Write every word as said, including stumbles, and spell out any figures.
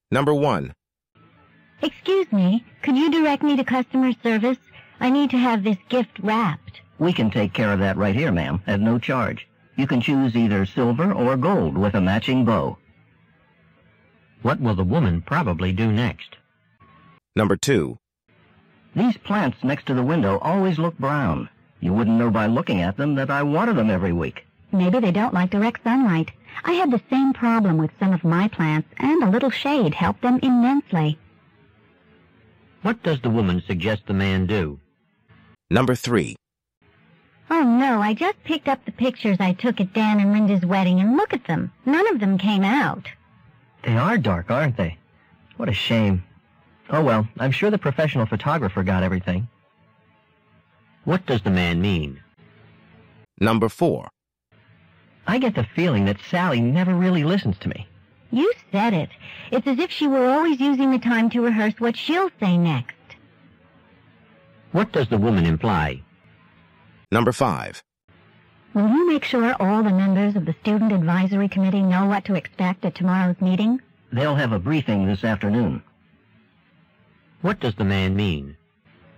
Number one. Excuse me, could you direct me to customer service? I need to have this gift wrapped. We can take care of that right here, ma'am, at no charge. You can choose either silver or gold with a matching bow. What will the woman probably do next? Number two. These plants next to the window always look brown. You wouldn't know by looking at them that I water them every week. Maybe they don't like direct sunlight. I had the same problem with some of my plants, and a little shade helped them immensely. What does the woman suggest the man do? Number three. Oh no, I just picked up the pictures I took at Dan and Linda's wedding, and look at them. None of them came out. They are dark, aren't they? What a shame. Oh well, I'm sure the professional photographer got everything. What does the man mean? Number four. I get the feeling that Sally never really listens to me. You said it. It's as if she were always using the time to rehearse what she'll say next. What does the woman imply? Number five. Will you make sure all the members of the Student Advisory Committee know what to expect at tomorrow's meeting? They'll have a briefing this afternoon. What does the man mean?